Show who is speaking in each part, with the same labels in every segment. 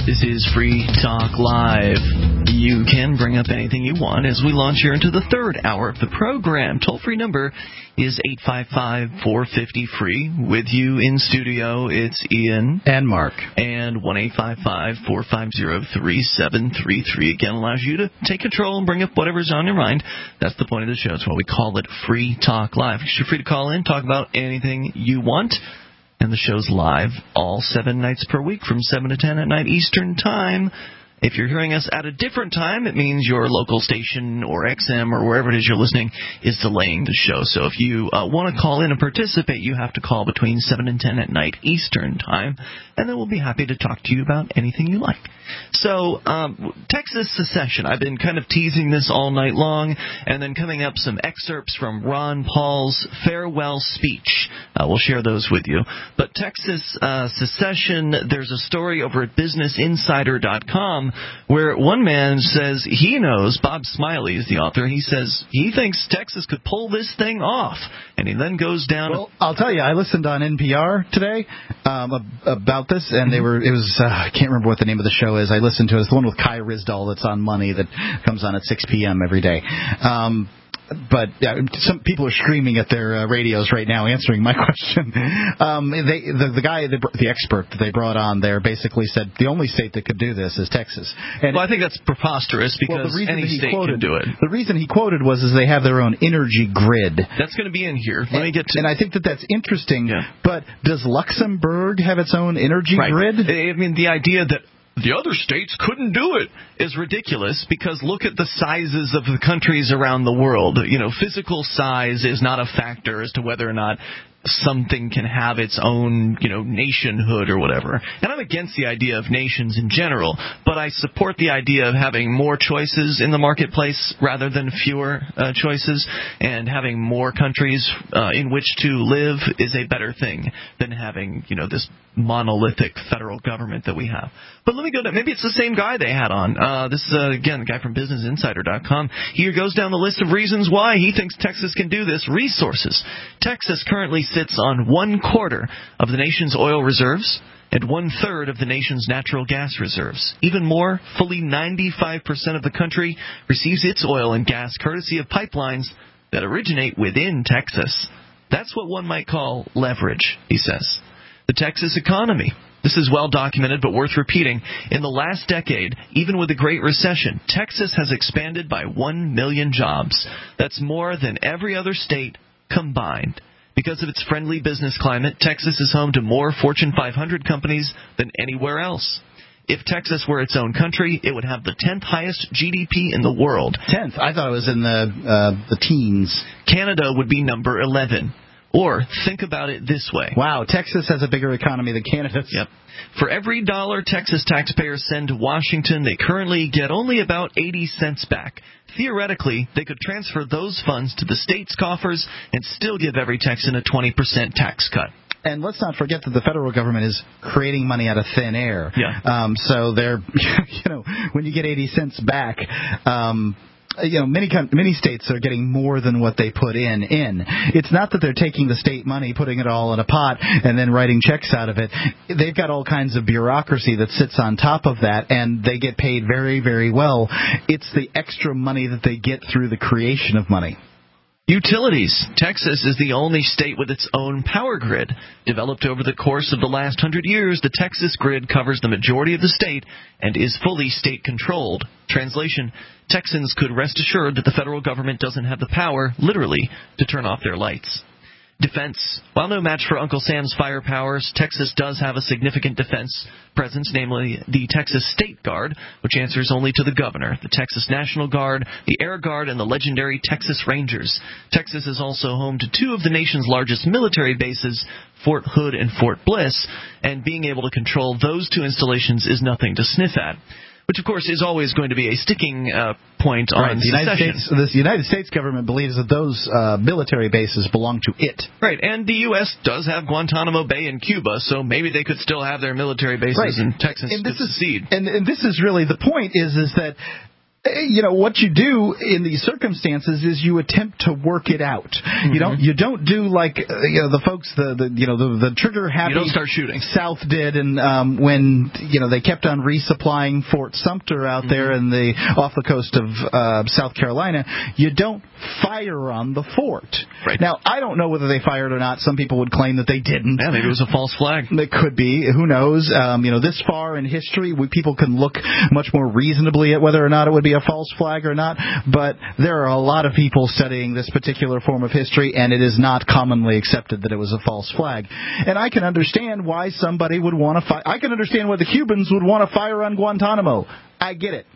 Speaker 1: This is Free Talk Live. You can bring up anything you want as we launch here into the third hour of the program. Toll-free number is 855-450-FREE. With you in studio, it's Ian.
Speaker 2: And Mark.
Speaker 1: And 1-855-450-3733. Again, allows you to take control and bring up whatever's on your mind. That's the point of the show. That's why we call it Free Talk Live. You're free to call in, talk about anything you want. And the show's live all 7 nights per week from 7 to 10 at night Eastern Time. If you're hearing us at a different time, it means your local station or XM or wherever it is you're listening is delaying the show. So if you want to call in and participate, you have to call between 7 and 10 at night Eastern Time, and then we'll be happy to talk to you about anything you like. So Texas secession. I've been kind of teasing this all night long, and then coming up some excerpts from Ron Paul's farewell speech. We'll share those with you. But Texas secession, there's a story over at BusinessInsider.com where one man says he knows, Bob Smiley is the author, he says he thinks Texas could pull this thing off. And he then goes down...
Speaker 2: Well, I'll tell you, I listened on NPR today about this, and I can't remember what the name of the show is. I listened to it. It's the one with Kai Ryssdal that's on Money that comes on at 6 p.m. every day. But some people are screaming at their radios right now answering my question. The expert that they brought on there basically said the only state that could do this is Texas. And
Speaker 1: I think that's preposterous because any state can do it.
Speaker 2: The reason he quoted was they have their own energy grid.
Speaker 1: That's going to be in here. Let me get to.
Speaker 2: And I think that's interesting. Yeah. But does Luxembourg have its own energy grid?
Speaker 1: I mean, the idea that the other states couldn't do it is ridiculous because look at the sizes of the countries around the world. You know, physical size is not a factor as to whether or not something can have its own, nationhood or whatever. And I'm against the idea of nations in general, but I support the idea of having more choices in the marketplace rather than fewer choices, and having more countries in which to live is a better thing than having, this monolithic federal government that we have. But let me go to, maybe it's the same guy they had on. This is, again, the guy from BusinessInsider.com. He goes down the list of reasons why he thinks Texas can do this. Resources. Texas currently sits on 1/4 of the nation's oil reserves and 1/3 of the nation's natural gas reserves. Even more, fully 95% of the country receives its oil and gas courtesy of pipelines that originate within Texas. That's what one might call leverage, he says. The Texas economy. This is well documented, but worth repeating. In the last decade, even with the Great Recession, Texas has expanded by 1 million jobs. That's more than every other state combined. Because of its friendly business climate, Texas is home to more Fortune 500 companies than anywhere else. If Texas were its own country, it would have the 10th highest GDP in the world.
Speaker 2: 10th? I thought it was in the teens.
Speaker 1: Canada would be number 11. Or think about it this way.
Speaker 2: Wow, Texas has a bigger economy than Canada.
Speaker 1: Yep. For every dollar Texas taxpayers send to Washington, they currently get only about 80 cents back. Theoretically, they could transfer those funds to the state's coffers and still give every Texan a 20% tax cut.
Speaker 2: And let's not forget that the federal government is creating money out of thin air.
Speaker 1: Yeah.
Speaker 2: So they're, when you get 80 cents back, many states are getting more than what they put in. It's not that they're taking the state money, putting it all in a pot, and then writing checks out of it. They've got all kinds of bureaucracy that sits on top of that, and they get paid very, very well. It's the extra money that they get through the creation of money.
Speaker 1: Utilities. Texas is the only state with its own power grid. Developed over the course of the last 100 years, the Texas grid covers the majority of the state and is fully state-controlled. Translation, Texans could rest assured that the federal government doesn't have the power, literally, to turn off their lights. Defense. While no match for Uncle Sam's firepowers, Texas does have a significant defense presence, namely the Texas State Guard, which answers only to the governor, the Texas National Guard, the Air Guard, and the legendary Texas Rangers. Texas is also home to 2 of the nation's largest military bases, Fort Hood and Fort Bliss, and being able to control those 2 installations is nothing to sniff at. Which, of course, is always going to be a sticking point on secession.
Speaker 2: The United States government believes that those military bases belong to it.
Speaker 1: Right, and the U.S. does have Guantanamo Bay in Cuba, so maybe they could still have their military bases in Texas to secede.
Speaker 2: And this is really the point is that What you do in these circumstances is you attempt to work it out.
Speaker 1: Mm-hmm.
Speaker 2: You don't do like the folks the trigger happy.
Speaker 1: You don't start shooting.
Speaker 2: South did, and when they kept on resupplying Fort Sumter out there in off the coast of South Carolina. You don't fire on the fort.
Speaker 1: Right.
Speaker 2: Now, I don't know whether they fired or not. Some people would claim that they didn't.
Speaker 1: Yeah, maybe it was a false flag.
Speaker 2: It could be. Who knows? This far in history, people can look much more reasonably at whether or not it would be a false flag or not. But there are a lot of people studying this particular form of history, and it is not commonly accepted that it was a false flag. And I can understand why somebody would want to fire. I can understand why the Cubans would want to fire on Guantanamo. I get it.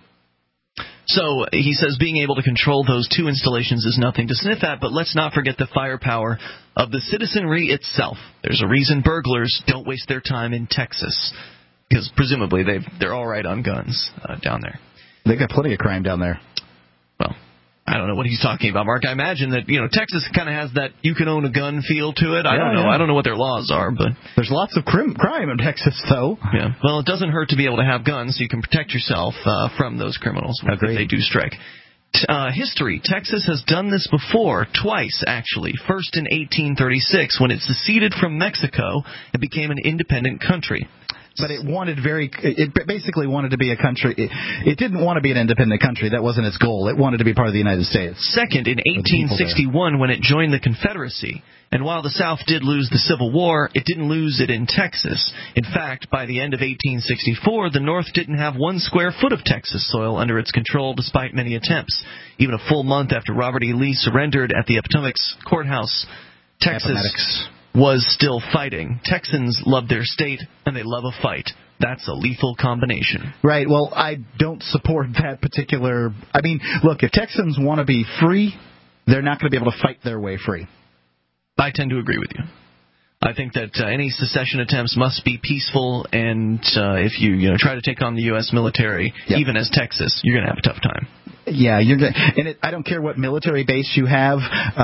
Speaker 1: So he says being able to control those two installations is nothing to sniff at, but let's not forget the firepower of the citizenry itself. There's a reason burglars don't waste their time in Texas, because presumably they're all right on guns down there.
Speaker 2: They've got plenty of crime down there.
Speaker 1: Well, I don't know what he's talking about, Mark. I imagine that Texas kind of has that you can own a gun feel to it. I don't know. Yeah. I don't know what their laws are, but
Speaker 2: there's lots of crime in Texas, though.
Speaker 1: Yeah. Well, it doesn't hurt to be able to have guns so you can protect yourself from those criminals if they do strike. History. Texas has done this before, twice actually. First in 1836 when it seceded from Mexico and became an independent country.
Speaker 2: But it basically wanted to be a country. It didn't want to be an independent country. That wasn't its goal. It wanted to be part of the United States.
Speaker 1: Second, in 1861, when it joined the Confederacy. And while the South did lose the Civil War, it didn't lose it in Texas. In fact, by the end of 1864, the North didn't have 1 square foot of Texas soil under its control, despite many attempts. Even a full month after Robert E. Lee surrendered at the Appomattox Courthouse, Texas was still fighting. Texans love their state, and they love a fight. That's a lethal combination.
Speaker 2: Right. Well, I don't support that particular... I mean, look, if Texans want to be free, they're not going to be able to fight their way free.
Speaker 1: I tend to agree with you. I think that any secession attempts must be peaceful, and if you try to take on the U.S. military, even as Texas, you're going to have a tough time.
Speaker 2: Yeah, I don't care what military base you have.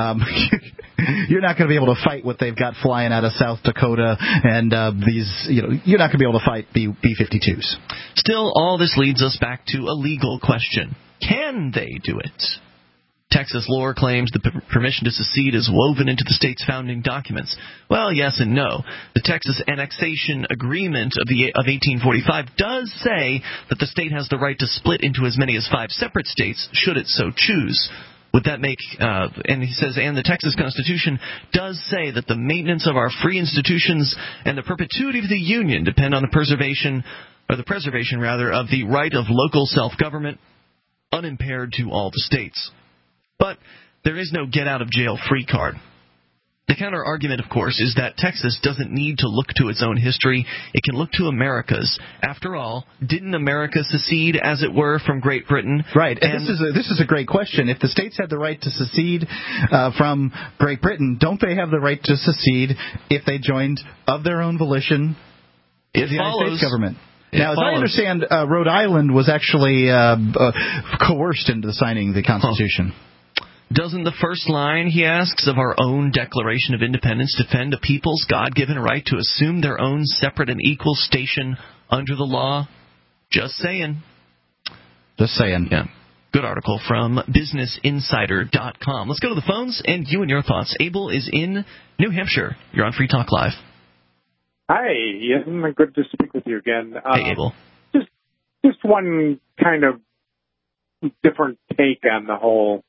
Speaker 2: You're not going to be able to fight what they've got flying out of South Dakota, and you're not going to be able to fight B-52s.
Speaker 1: Still, all this leads us back to a legal question: can they do it? Texas law claims the permission to secede is woven into the state's founding documents. Well, yes and no. The Texas Annexation Agreement of 1845 does say that the state has the right to split into as many as 5 separate states, should it so choose. Would that make, and he says, and the Texas Constitution does say that the maintenance of our free institutions and the perpetuity of the Union depend on the preservation of the right of local self-government, unimpaired to all the states. But there is no get-out-of-jail-free card. The counter-argument, of course, is that Texas doesn't need to look to its own history. It can look to America's. After all, didn't America secede, as it were, from Great Britain?
Speaker 2: Right. And this is a great question. If the states had the right to secede from Great Britain, don't they have the right to secede if they joined of their own volition the United States government? Now, as I understand, Rhode Island was actually coerced into signing the Constitution.
Speaker 1: Doesn't the first line, he asks, of our own Declaration of Independence defend a people's God-given right to assume their own separate and equal station under the law? Just saying.
Speaker 2: Just saying.
Speaker 1: Yeah. Good article from BusinessInsider.com. Let's go to the phones and you and your thoughts. Abel is in New Hampshire. You're on Free Talk Live.
Speaker 3: Hi, Ian. Good to speak with you again.
Speaker 1: Hey, Abel.
Speaker 3: Just one kind of different take on the whole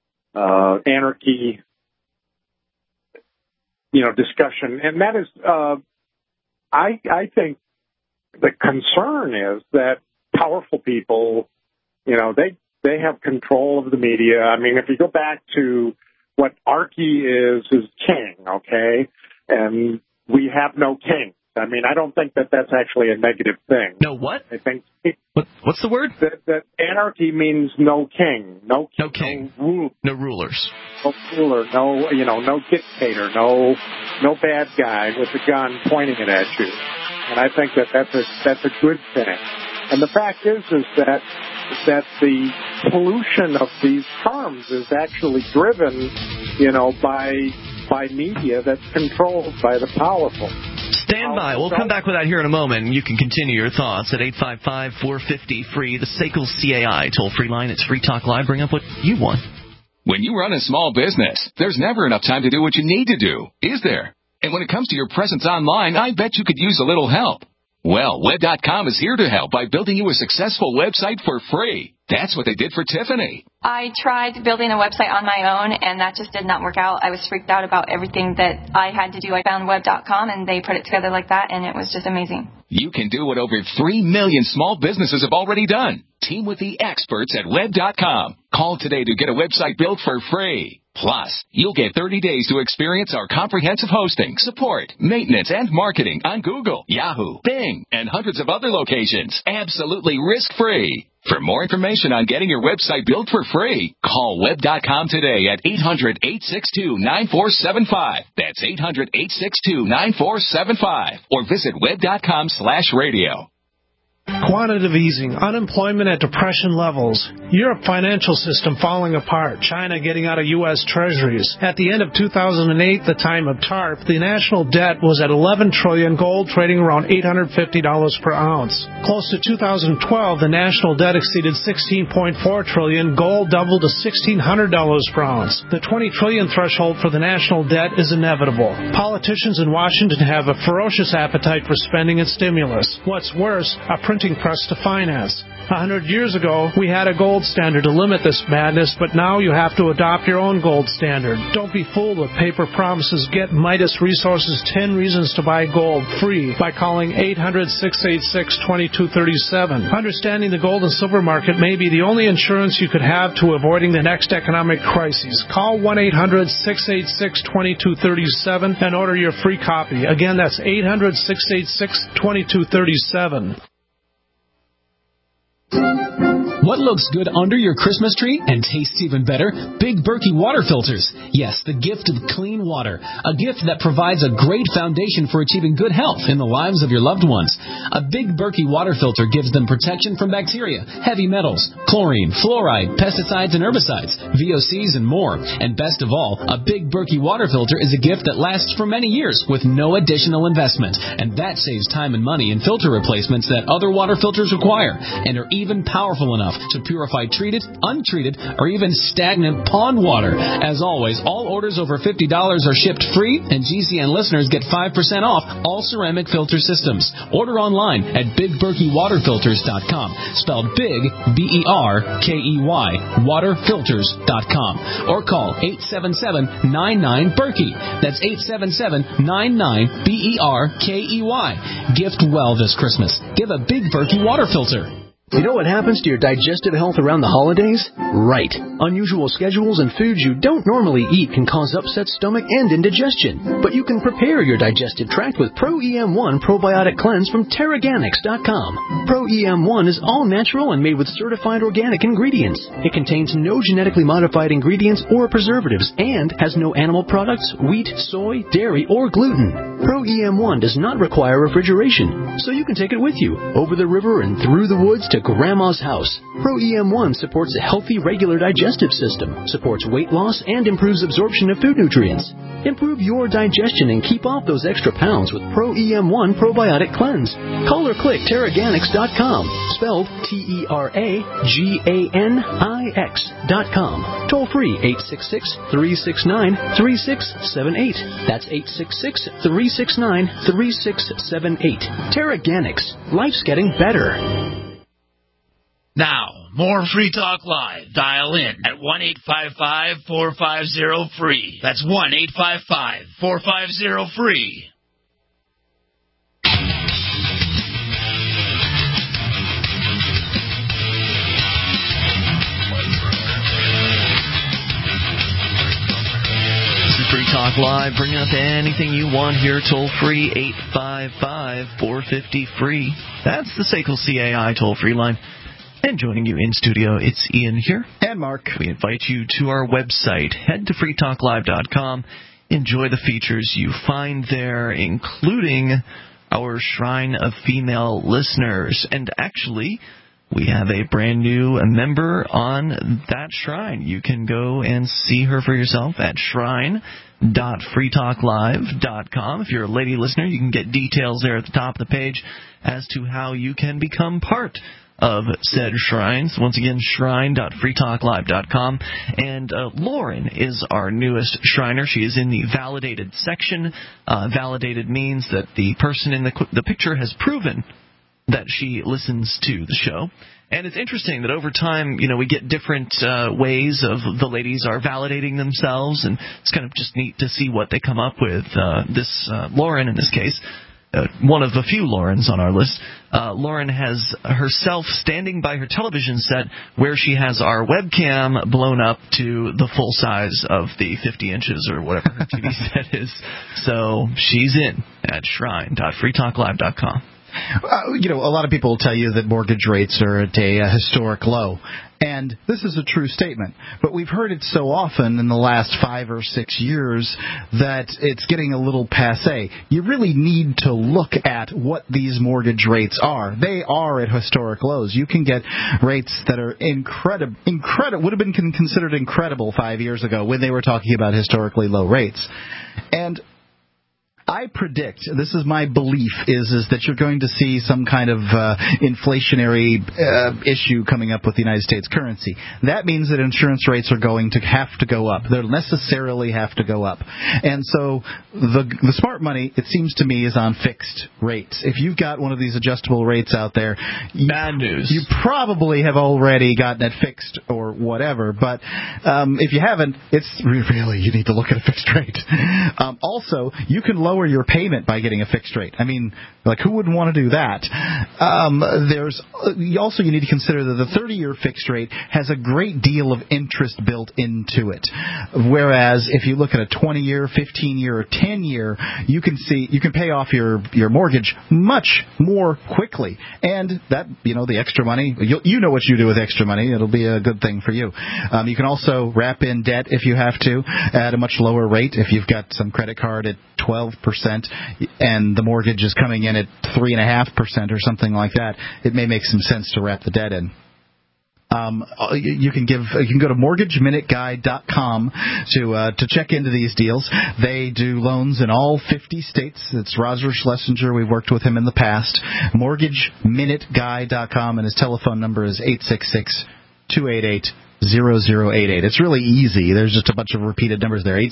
Speaker 3: anarchy, discussion, and that is, I think the concern is that powerful people, they have control of the media. I mean, if you go back to what Archie is king, okay, and we have no king. I mean, I don't think that that's actually a negative thing.
Speaker 1: No what?
Speaker 3: I think.
Speaker 1: What's the word?
Speaker 3: That anarchy means no king. No
Speaker 1: king. No rulers.
Speaker 3: No ruler. No dictator. No bad guy with a gun pointing it at you. And I think that's a good thing. And the fact is that the pollution of these terms is actually driven, by media that's controlled by the powerful.
Speaker 1: Stand by. We'll come back with that here in a moment, and you can continue your thoughts at 855-450-FREE, the SACL CAI toll-free line. It's Free Talk Live. Bring up what you want.
Speaker 4: When you run a small business, there's never enough time to do what you need to do, is there? And when it comes to your presence online, I bet you could use a little help. Well, Web.com is here to help by building you a successful website for free. That's what they did for Tiffany.
Speaker 5: I tried building a website on my own, and that just did not work out. I was freaked out about everything that I had to do. I found Web.com, and they put it together like that, and it was just amazing.
Speaker 4: You can do what over 3 million small businesses have already done. Team with the experts at Web.com. Call today to get a website built for free. Plus, you'll get 30 days to experience our comprehensive hosting, support, maintenance, and marketing on Google, Yahoo, Bing, and hundreds of other locations. Absolutely risk-free. For more information on getting your website built for free, call Web.com today at 800-862-9475. That's 800-862-9475. Or visit Web.com/radio.
Speaker 6: Quantitative easing, unemployment at depression levels, Europe financial system falling apart, China getting out of U.S. treasuries. At the end of 2008, the time of TARP, the national debt was at $11 trillion, gold trading around $850 per ounce. Close to 2012, the national debt exceeded $16.4 trillion, gold doubled to $1,600 per ounce. The $20 trillion threshold for the national debt is inevitable. Politicians in Washington have a ferocious appetite for spending and stimulus. What's worse, a printing press to finance. 100 years ago, we had a gold standard to limit this madness, but now you have to adopt your own gold standard. Don't be fooled with paper promises. Get Midas Resources 10 Reasons to Buy Gold free by calling 800-686-2237. Understanding the gold and silver market may be the only insurance you could have to avoiding the next economic crisis. Call 1-800-686-2237 and order your free copy. Again, that's 800-686-2237.
Speaker 7: What looks good under your Christmas tree and tastes even better? Big Berkey water filters. Yes, the gift of clean water. A gift that provides a great foundation for achieving good health in the lives of your loved ones. A Big Berkey water filter gives them protection from bacteria, heavy metals, chlorine, fluoride, pesticides and herbicides, VOCs and more. And best of all, a Big Berkey water filter is a gift that lasts for many years with no additional investment. And that saves time and money in filter replacements that other water filters require and are even powerful enough to purify treated, untreated, or even stagnant pond water. As always, all orders over $50 are shipped free, and GCN listeners get 5% off all ceramic filter systems. Order online at BigBerkeyWaterFilters.com, spelled Big, B-E-R-K-E-Y, waterfilters.com, or call 877-99-BERKEY. That's 877-99-BERKEY. Gift well this Christmas. Give a Big Berkey water filter.
Speaker 8: You know what happens to your digestive health around the holidays? Right. Unusual schedules and foods you don't normally eat can cause upset stomach and indigestion. But you can prepare your digestive tract with Pro-EM1 Probiotic Cleanse from Teraganics.com. Pro-EM1 is all natural and made with certified organic ingredients. It contains no genetically modified ingredients or preservatives and has no animal products, wheat, soy, dairy, or gluten. Pro-EM1 does not require refrigeration, so you can take it with you over the river and through the woods to Grandma's house. Pro-EM1 supports a healthy, regular digestive system, supports weight loss, and improves absorption of food nutrients. Improve your digestion and keep off those extra pounds with Pro-EM1 Probiotic Cleanse. Call or click Teraganics.com, spelled Teraganix.com. Toll free 866-369-3678. That's 866-369-3678. Teraganics. Life's getting better.
Speaker 9: Now, more Free Talk Live. Dial in at 1-855-450-FREE. That's 1-855-450-FREE.
Speaker 1: This is Free Talk Live. Bring up anything you want here. Toll free 855-450-FREE. That's the SACL CAI toll free line. And joining you in studio, it's Ian here.
Speaker 2: And Mark.
Speaker 1: We invite you to our website. Head to freetalklive.com. Enjoy the features you find there, including our Shrine of Female Listeners. And actually, we have a brand new member on that shrine. You can go and see her for yourself at Shrine. shrine.freetalklive.com. If you're a lady listener, you can get details there at the top of the page as to how you can become part of said shrines. Once again, shrine.freetalklive.com. And Lauren is our newest Shriner. She is in the validated section. Validated means that the person in the picture has proven that she listens to the show. And it's interesting that over time, we get different ways of the ladies are validating themselves, and it's kind of just neat to see what they come up with. This Lauren, in this case, one of the few Laurens on our list, Lauren has herself standing by her television set where she has our webcam blown up to the full size of the 50 inches or whatever her TV set is. So she's in at shrine.freetalklive.com.
Speaker 2: A lot of people will tell you that mortgage rates are at a historic low. And this is a true statement. But we've heard it so often in the last 5 or 6 years that it's getting a little passé. You really need to look at what these mortgage rates are. They are at historic lows. You can get rates that are incredible, would have been considered incredible 5 years ago when they were talking about historically low rates. And I predict, this is my belief, is that you're going to see some kind of inflationary issue coming up with the United States currency. That means that insurance rates are going to have to go up. They'll necessarily have to go up. And so the smart money, it seems to me, is on fixed rates. If you've got one of these adjustable rates out there,
Speaker 1: bad news.
Speaker 2: You probably have already gotten it fixed or whatever. But if you haven't, it's really, you need to look at a fixed rate. Also, you can lower your payment by getting a fixed rate. I mean, who wouldn't want to do that? You need to consider that the 30-year fixed rate has a great deal of interest built into it. Whereas if you look at a 20-year, 15-year, or 10-year, you can pay off your mortgage much more quickly. And that, the extra money, you know what you do with extra money. It'll be a good thing for you. You can also wrap in debt if you have to at a much lower rate. If you've got some credit card at 12% and the mortgage is coming in at 3.5% or something like that, it may make some sense to wrap the debt in. You can go to mortgageminuteguy.com to check into these deals. They do loans in all 50 states. It's Roger Schlesinger. We've worked with him in the past. Mortgageminuteguy.com, and his telephone number is 866-288-0088. It's really easy. There's just a bunch of repeated numbers there.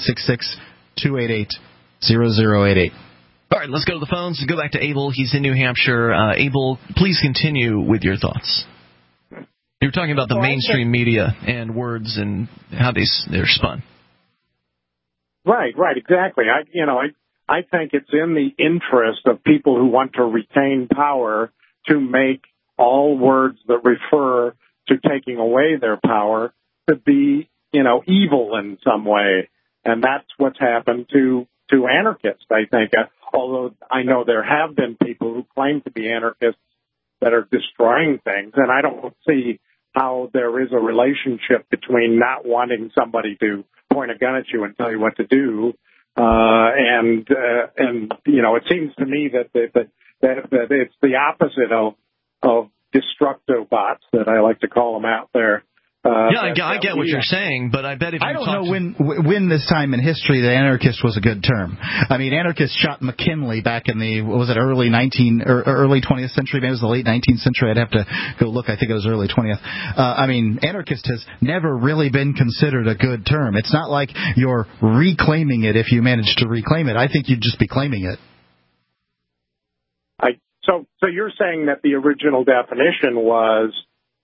Speaker 2: 866-288-0088.
Speaker 1: All right, let's go to the phones and go back to Abel. He's in New Hampshire. Abel, please continue with your thoughts. You were talking about the mainstream media and words and how they're spun.
Speaker 3: Right, exactly. I think it's in the interest of people who want to retain power to make all words that refer to taking away their power to be, evil in some way. And that's what's happened to anarchists, I think. Although I know there have been people who claim to be anarchists that are destroying things, and I don't see how there is a relationship between not wanting somebody to point a gun at you and tell you what to do, and it seems to me that it's the opposite of destructo bots, that I like to call them out there.
Speaker 1: I get what you're saying, but I bet if you
Speaker 2: I don't know when this time in history the anarchist was a good term. I mean, anarchists shot McKinley back in the early 20th century? Maybe it was the late 19th century. I'd have to go look. I think it was early 20th. Anarchist has never really been considered a good term. It's not like you're reclaiming it if you manage to reclaim it. I think you'd just be claiming it.
Speaker 3: So you're saying that the original definition was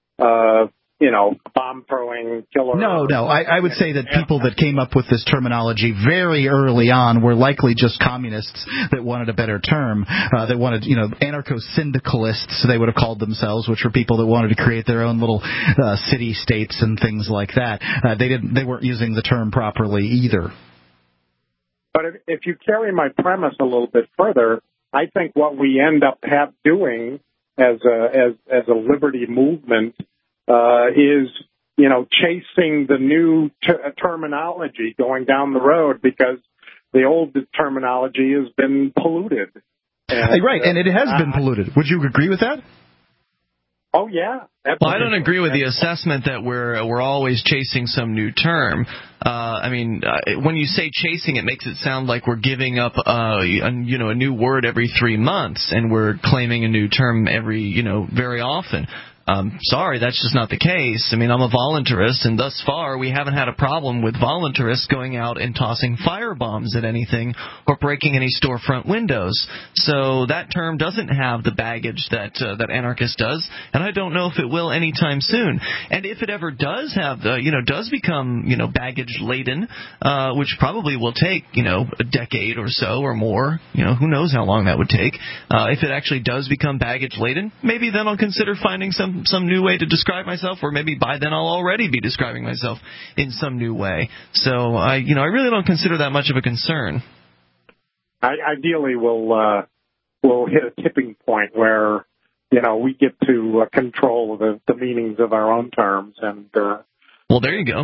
Speaker 3: bomb-throwing killer.
Speaker 2: No. I would say that people that came up with this terminology very early on were likely just communists that wanted a better term. That wanted, anarcho-syndicalists, they would have called themselves, which were people that wanted to create their own little city-states and things like that. They weren't using the term properly either.
Speaker 3: But if you carry my premise a little bit further, I think what we end up doing as a liberty movement is, chasing the new terminology going down the road, because the old terminology has been polluted.
Speaker 2: Right, and it has been polluted. Would you agree with that?
Speaker 3: Oh, yeah.
Speaker 1: Well, I don't agree with the assessment that we're always chasing some new term. When you say chasing, it makes it sound like we're giving up a new word every 3 months, and we're claiming a new term very often. Sorry, that's just not the case. I'm a voluntarist, and thus far we haven't had a problem with voluntarists going out and tossing firebombs at anything or breaking any storefront windows. So that term doesn't have the baggage that anarchist does, and I don't know if it will anytime soon. And if it ever does have, does become, baggage laden, which probably will take, a decade or so or more. Who knows how long that would take. If it actually does become baggage laden, maybe then I'll consider finding some new way to describe myself, or maybe by then I'll already be describing myself in some new way. So I really don't consider that much of a concern.
Speaker 3: Ideally, we'll hit a tipping point where we get to control the meanings of our own terms, and
Speaker 1: well, there you go.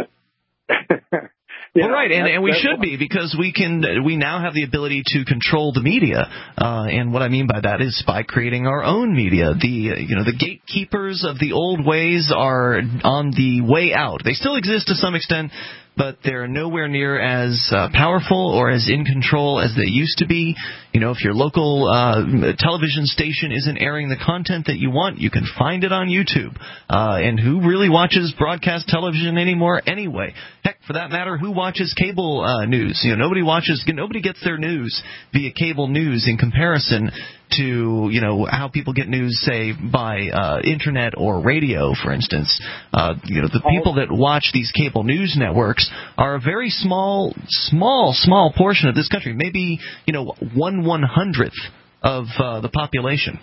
Speaker 1: Well, right, and we should be, because we now have the ability to control the media, and what I mean by that is by creating our own media. The gatekeepers of the old ways are on the way out. They still exist to some extent, but they're nowhere near as powerful or as in control as they used to be. If your local television station isn't airing the content that you want, you can find it on YouTube. And who really watches broadcast television anymore anyway? Heck, for that matter, who watches cable news? Nobody gets their news via cable news in comparison to how people get news, say, by internet or radio, for instance. The people that watch these cable news networks are a very small portion of this country, maybe 1/100th of the population.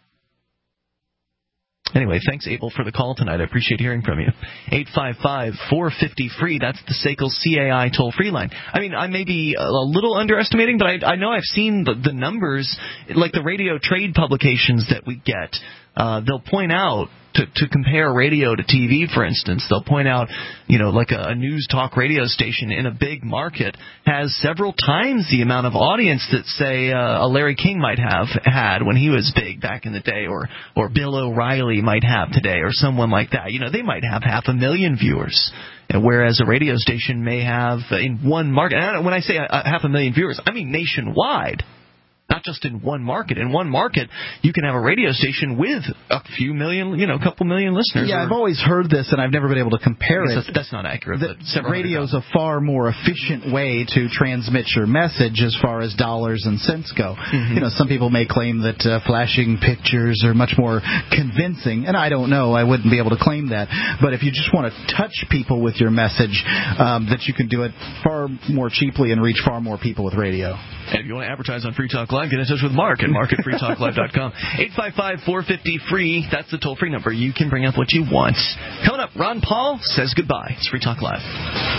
Speaker 1: Anyway, thanks, Abel, for the call tonight. I appreciate hearing from you. 855-450-FREE. That's the SACL CAI toll-free line. I may be a little underestimating, but I know I've seen the numbers, like the radio trade publications that we get. They'll point out, to compare radio to TV, for instance, they'll point out, like a news talk radio station in a big market has several times the amount of audience that, say, a Larry King might have had when he was big back in the day, or Bill O'Reilly might have today, or someone like that. They might have 500,000 viewers, whereas a radio station may have, in one market, and when I say 500,000 viewers, I mean nationwide. Not just in one market. In one market, you can have a radio station with a few million, a couple million listeners.
Speaker 2: Yeah, I've always heard this, and I've never been able to compare it.
Speaker 1: That's not accurate.
Speaker 2: Radio is a far more efficient way to transmit your message as far as dollars and cents go. Mm-hmm. Some people may claim that flashing pictures are much more convincing, and I don't know. I wouldn't be able to claim that. But if you just want to touch people with your message, that you can do it far more cheaply and reach far more people with radio.
Speaker 1: And if you want to advertise on Free Talk Live, get in touch with Mark at mark@freetalklive.com. 855-450-FREE. That's the toll-free number. You can bring up what you want. Coming up, Ron Paul says goodbye. It's Free Talk Live.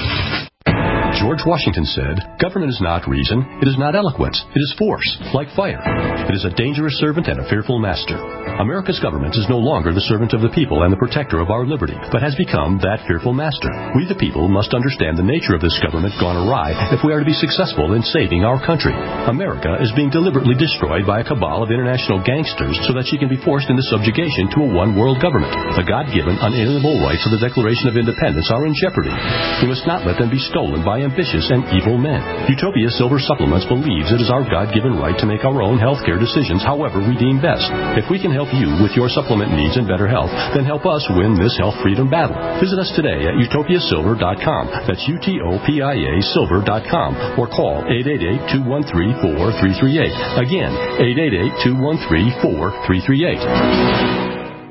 Speaker 10: George Washington said, "Government is not reason, it is not eloquence, it is force, like fire. It is a dangerous servant and a fearful master." America's government is no longer the servant of the people and the protector of our liberty, but has become that fearful master. We the people must understand the nature of this government gone awry if we are to be successful in saving our country. America is being deliberately destroyed by a cabal of international gangsters so that she can be forced into subjugation to a one-world government. The God-given, unalienable rights of the Declaration of Independence are in jeopardy. We must not let them be stolen by ambitious and evil men. Utopia Silver Supplements believes it is our God-given right to make our own healthcare decisions however we deem best. If we can help you with your supplement needs and better health, then help us win this health freedom battle. Visit us today at utopiasilver.com. That's UTOPIA silver.com, or call 888-213-4338. Again, 888-213-4338.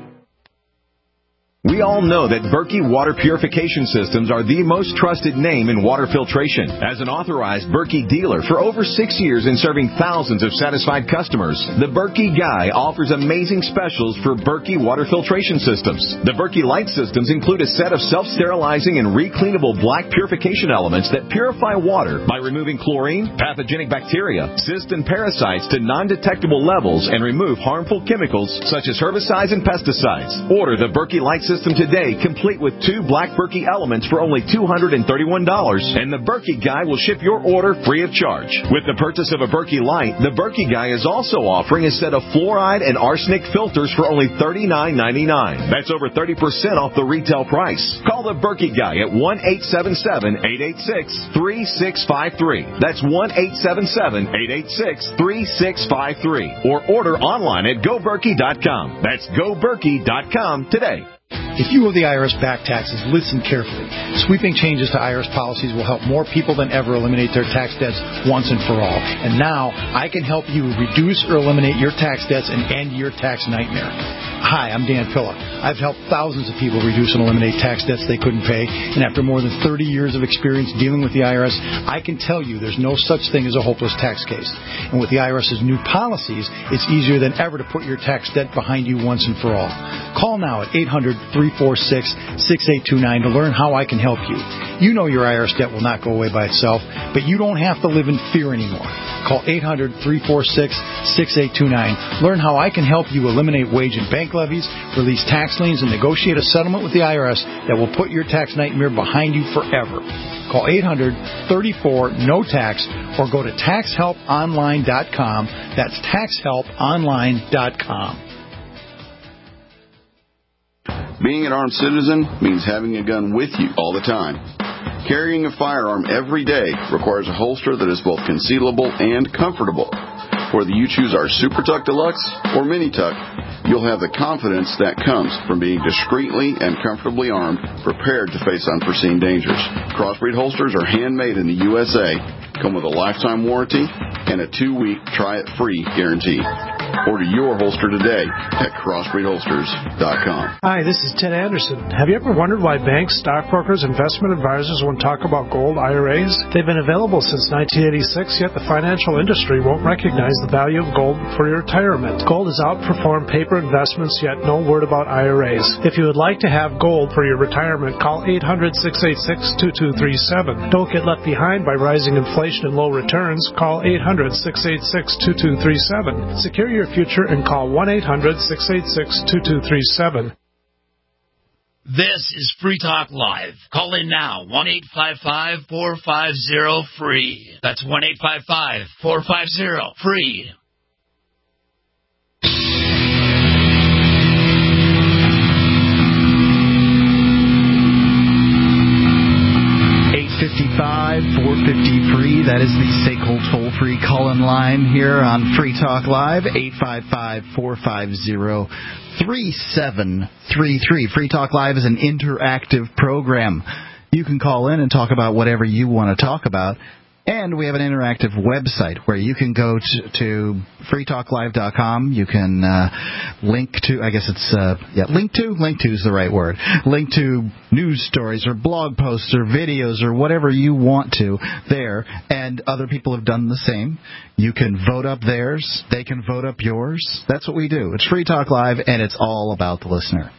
Speaker 11: We all know that Berkey Water Purification Systems are the most trusted name in water filtration. As an authorized Berkey dealer for over 6 years and serving thousands of satisfied customers, the Berkey Guy offers amazing specials for Berkey Water Filtration Systems. The Berkey Light Systems include a set of self-sterilizing and recleanable black purification elements that purify water by removing chlorine, pathogenic bacteria, cysts, and parasites to non-detectable levels and remove harmful chemicals such as herbicides and pesticides. Order the Berkey Light Systems system today, complete with 2 Black Berkey elements for only $231, and the Berkey Guy will ship your order free of charge. With the purchase of a Berkey Light, the Berkey Guy is also offering a set of fluoride and arsenic filters for only $39.99. That's over 30% off the retail price. Call the Berkey Guy at 1-877-886-3653. That's 1-877-886-3653. Or order online at GoBerkey.com. That's GoBerkey.com today.
Speaker 12: If you owe the IRS back taxes, listen carefully. Sweeping changes to IRS policies will help more people than ever eliminate their tax debts once and for all. And now, I can help you reduce or eliminate your tax debts and end your tax nightmare. Hi, I'm Dan Pilla. I've helped thousands of people reduce and eliminate tax debts they couldn't pay, and after more than 30 years of experience dealing with the IRS, I can tell you there's no such thing as a hopeless tax case. And with the IRS's new policies, it's easier than ever to put your tax debt behind you once and for all. Call now at 800-346-6829 to learn how I can help you. You know your IRS debt will not go away by itself, but you don't have to live in fear anymore. Call 800-346-6829. Learn how I can help you eliminate wage and bank levies, release tax liens, and negotiate a settlement with the IRS that will put your tax nightmare behind you forever. Call 800-34-NO-TAX or go to TaxHelpOnline.com. That's TaxHelpOnline.com.
Speaker 13: Being an armed citizen means having a gun with you all the time. Carrying a firearm every day requires a holster that is both concealable and comfortable. Whether you choose our Super Tuck Deluxe or Mini Tuck, you'll have the confidence that comes from being discreetly and comfortably armed, prepared to face unforeseen dangers. Crossbreed holsters are handmade in the USA, come with a lifetime warranty, and a 2-week try-it-free guarantee. Order your holster today at CrossbreedHolsters.com.
Speaker 6: Hi, this is Ted Anderson. Have you ever wondered why banks, stockbrokers, investment advisors won't talk about gold IRAs? They've been available since 1986, yet the financial industry won't recognize the value of gold for your retirement. Gold has outperformed paper investments, yet no word about IRAs. If you would like to have gold for your retirement, call 800-686-2237. Don't get left behind by rising inflation and low returns. Call 800-686-2237. Secure your future and call 1-800-686-2237.
Speaker 9: This is Free Talk Live. Call in now, 1-855-450-FREE. That's 1-855-450-FREE.
Speaker 2: $855-450-FREE. That is the SACL toll-free call-in line here on Free Talk Live, 855-450-3733. Free Talk Live is an interactive program. You can call in and talk about whatever you want to talk about. And we have an interactive website where you can go to freetalklive.com. You can link to, I guess it's, link to is the right word. Link to news stories or blog posts or videos or whatever you want to there. And other people have done the same. You can vote up theirs. They can vote up yours. That's what we do. It's Free Talk Live, and it's all about the listener.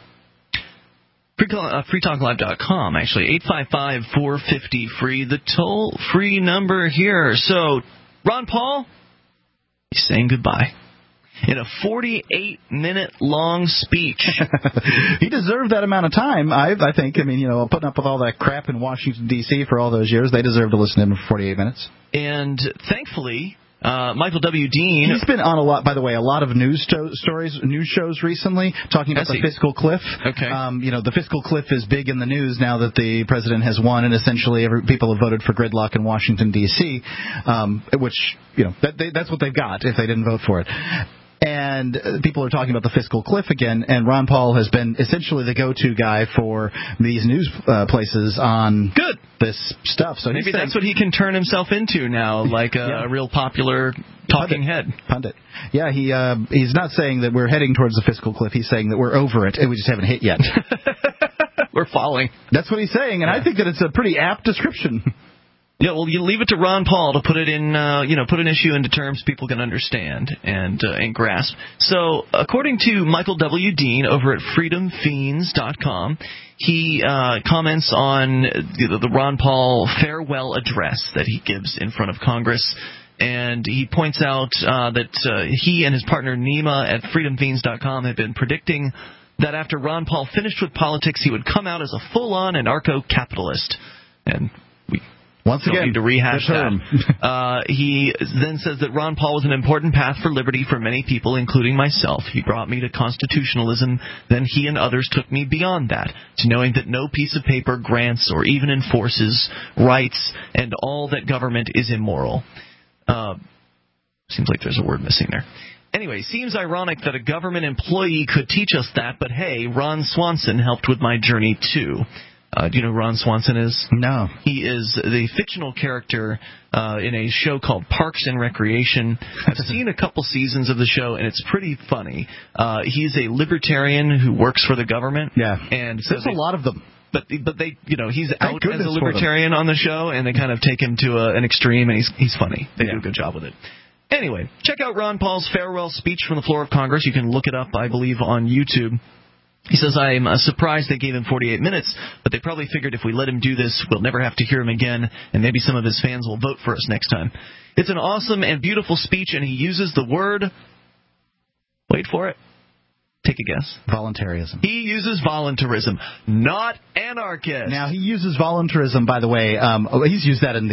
Speaker 1: FreeTalkLive.com, actually. 855-450-FREE, the toll-free number here. So, Ron Paul, he's saying goodbye in a 48-minute-long speech.
Speaker 2: He deserved that amount of time, I think. I mean, putting up with all that crap in Washington, D.C. for all those years, they deserve to listen to him for 48 minutes.
Speaker 1: And thankfully, Michael W. Dean.
Speaker 2: He's been on a lot of news shows recently, talking about the fiscal cliff.
Speaker 1: Okay.
Speaker 2: The fiscal cliff is big in the news now that the president has won, and essentially people have voted for gridlock in Washington, D.C., which, that's what they've got if they didn't vote for it. And people are talking about the fiscal cliff again, and Ron Paul has been essentially the go-to guy for these news places on this stuff. So
Speaker 1: maybe that's what he can turn himself into now, like a real popular talking head.
Speaker 2: Pundit. Yeah, he's not saying that we're heading towards the fiscal cliff. He's saying that we're over it, and we just haven't hit yet.
Speaker 1: We're falling.
Speaker 2: That's what he's saying, and I think that it's a pretty apt description.
Speaker 1: Yeah, well, you leave it to Ron Paul to put it in, put an issue into terms people can understand and grasp. So, according to Michael W. Dean over at freedomfiends.com, he comments on the Ron Paul farewell address that he gives in front of Congress. And he points out that he and his partner Nima at freedomfiends.com have been predicting that after Ron Paul finished with politics, he would come out as a full-on anarcho-capitalist. And we
Speaker 2: once
Speaker 1: don't
Speaker 2: again
Speaker 1: need to rehash that. He then says that Ron Paul was an important path for liberty for many people, including myself. He brought me to constitutionalism. Then he and others took me beyond that, to knowing that no piece of paper grants or even enforces rights, and all that government is immoral. Seems like there's a word missing there. Anyway, seems ironic that a government employee could teach us that, but hey, Ron Swanson helped with my journey too. Do you know who Ron Swanson is?
Speaker 2: No.
Speaker 1: He is the fictional character in a show called Parks and Recreation. I've seen a couple seasons of the show, and it's pretty funny. He's a libertarian who works for the government.
Speaker 2: Yeah.
Speaker 1: And so
Speaker 2: there's a lot of them.
Speaker 1: But they, he's out as a libertarian on the show, and they kind of take him to an extreme, and he's funny. They do a good job with it. Anyway, check out Ron Paul's farewell speech from the floor of Congress. You can look it up, I believe, on YouTube. He says, I'm surprised they gave him 48 minutes, but they probably figured if we let him do this, we'll never have to hear him again, and maybe some of his fans will vote for us next time. It's an awesome and beautiful speech, and he uses the word, wait for it, take a guess.
Speaker 2: Voluntarism.
Speaker 1: He uses voluntarism, not anarchist.
Speaker 2: Now, he uses voluntarism, by the way. He's used that in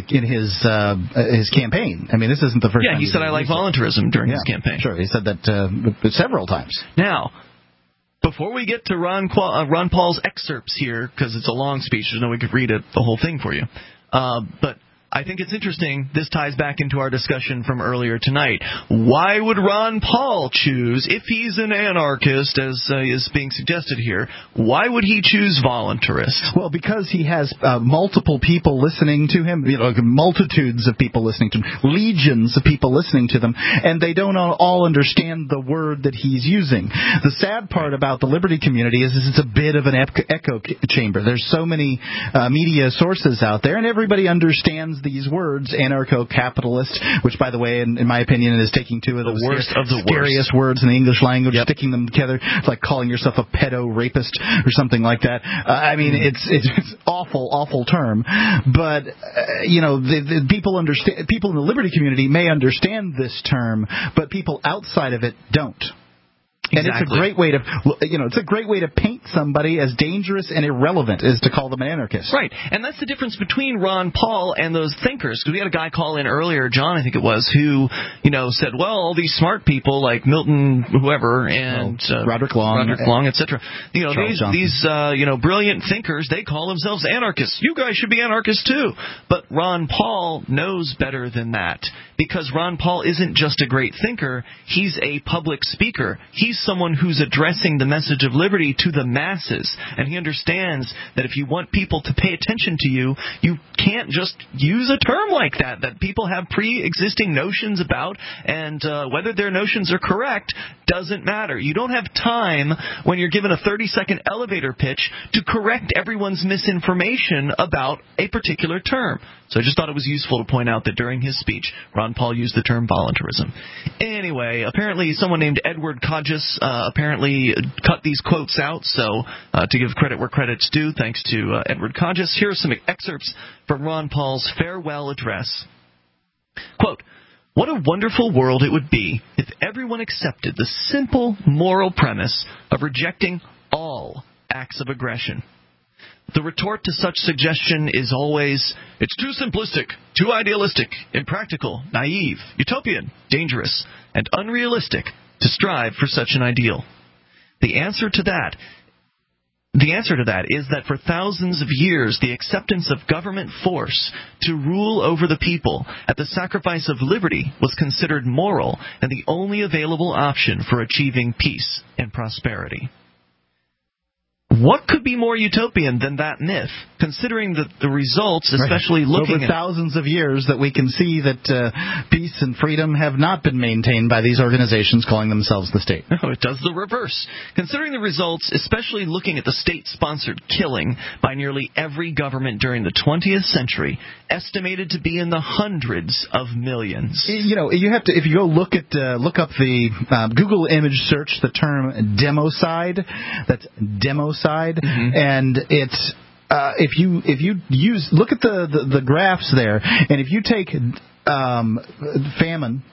Speaker 2: his campaign. I mean, this isn't the first time.
Speaker 1: Yeah, he said, I like voluntarism during his campaign.
Speaker 2: Sure, he said that several times.
Speaker 1: Now, before we get to Ron Paul's excerpts here, because it's a long speech, there's no way we could read it, the whole thing for you. But I think it's interesting. This ties back into our discussion from earlier tonight. Why would Ron Paul choose, if he's an anarchist, as is being suggested here, why would he choose voluntarist?
Speaker 2: Well, because he has multiple people listening to him, multitudes of people listening to him, legions of people listening to them, and they don't all understand the word that he's using. The sad part about the liberty community is it's a bit of an echo chamber. There's so many media sources out there, and everybody understands these words, anarcho-capitalist, which, by the way, in my opinion, is taking two of the
Speaker 1: worst of the
Speaker 2: scariest words in the English language, sticking them together. It's like calling yourself a pedo-rapist or something like that. I mean, it's awful term. But, the people in the liberty community may understand this term, but people outside of it don't. And
Speaker 1: Exactly.
Speaker 2: it's a great way to paint somebody as dangerous and irrelevant is to call them an anarchist.
Speaker 1: Right, and that's the difference between Ron Paul and those thinkers. Because we had a guy call in earlier, John, I think it was, who said, well, all these smart people like Milton, whoever, and
Speaker 2: Roderick Long,
Speaker 1: etc. These brilliant thinkers, they call themselves anarchists. You guys should be anarchists too. But Ron Paul knows better than that, because Ron Paul isn't just a great thinker; he's a public speaker. He's someone who's addressing the message of liberty to the masses, and he understands that if you want people to pay attention to you, you can't just use a term like that people have pre-existing notions about, and whether their notions are correct doesn't matter. You don't have time when you're given a 30-second elevator pitch to correct everyone's misinformation about a particular term. So I just thought it was useful to point out that during his speech, Ron Paul used the term voluntarism. Anyway, apparently someone named Edward Kodges apparently cut these quotes out, so to give credit where credit's due, thanks to Edward Kodges, here are some excerpts from Ron Paul's farewell address. Quote, "What a wonderful world it would be if everyone accepted the simple moral premise of rejecting all acts of aggression. The retort to such suggestion is always, it's too simplistic, too idealistic, impractical, naive, utopian, dangerous, and unrealistic to strive for such an ideal. The answer to that is that for thousands of years, the acceptance of government force to rule over the people at the sacrifice of liberty was considered moral and the only available option for achieving peace and prosperity." What could be more utopian than that myth, considering the results, especially looking
Speaker 2: over thousands of years, that we can see that peace and freedom have not been maintained by these organizations calling themselves the state.
Speaker 1: No, it does the reverse. Considering the results, especially looking at the state-sponsored killing by nearly every government during the 20th century, estimated to be in the hundreds of millions.
Speaker 2: You have to, if you go look up the Google image search the term democide. That's democide. And it's if you look at the graphs there, and if you take famine